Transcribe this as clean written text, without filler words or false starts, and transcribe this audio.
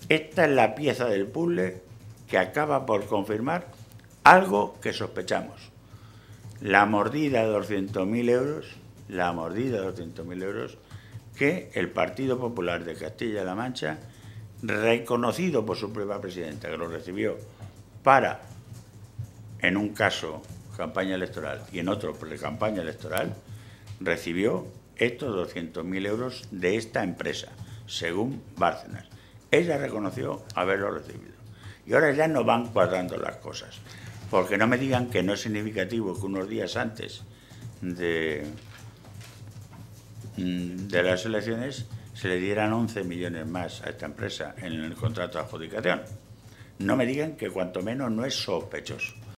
Esta es la pieza del puzzle que acaba por confirmar algo que sospechamos. La mordida de 200.000 euros que el Partido Popular de Castilla-La Mancha, reconocido por su propia presidenta, que lo recibió para, en un caso, campaña electoral y en otro, pre-campaña electoral, recibió estos 200.000 euros de esta empresa, según Bárcenas. Ella reconoció haberlo recibido. Y ahora ya no van cuadrando las cosas. Porque no me digan que no es significativo que unos días antes de las elecciones se le dieran 11 millones más a esta empresa en el contrato de adjudicación. No me digan que cuanto menos no es sospechoso.